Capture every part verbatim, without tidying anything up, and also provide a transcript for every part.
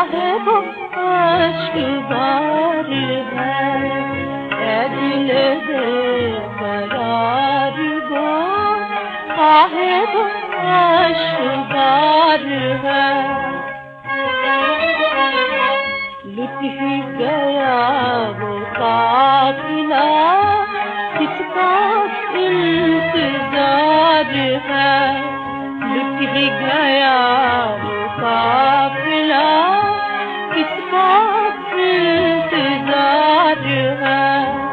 काहे वो अश्कबार है, ऐ दिल बेकरार वो काहे वो अश्कबार है। लुट ही गया वो काफिला, किसका इंतजार है। लुट ही गया वो काफिला, किसका इंतजार है।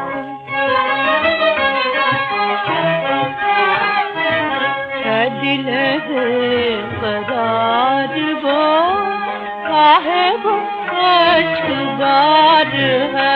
है दिल बेकरार वो काहे वो अश्कबार है।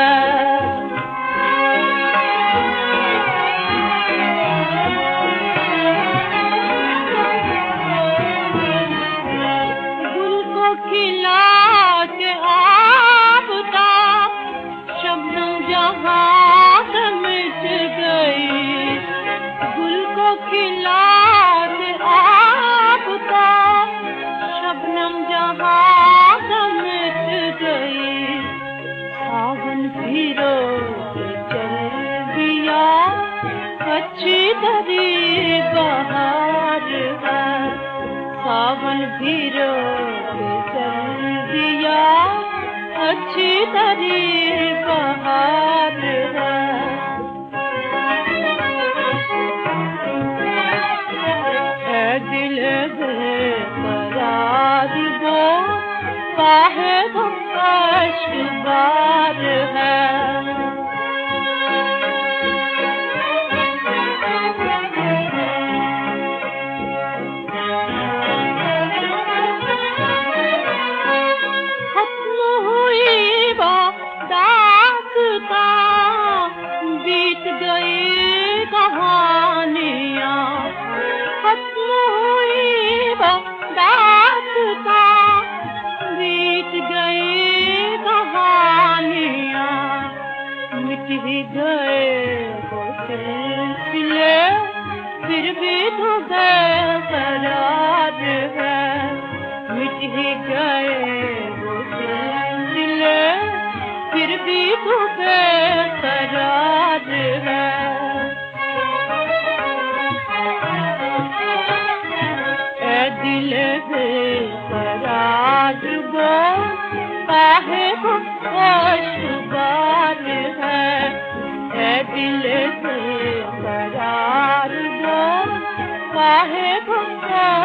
गुल को खिला के आफ़ताब, शबनम जहाँ से मिट गई। गुल को खिला के आफ़ताब, शबनम जहाँ से मिट गई। सावन फिरो के चल दिया, अच्छी तरी बहार है। सावन फिरो के चल दिया, अच्छी तरी बहार है। है दिल बेकरार वो काहे वो अश्कबार है। खत्म हुई वो दास्तां, बीत गई कहानियाँ। खत्म हुई वो दास्तां, बीत गई कहानियाँ। मिट ही गए वो सिलसिले, फिर भी तो बेकरार है। मिट ही गए वो सिलसिले, फिर भी तो बेकरार है। ऐ दिल बेकरार वो काहे वो अश्कबार है। ऐ दिल बेकरार वो काहे वो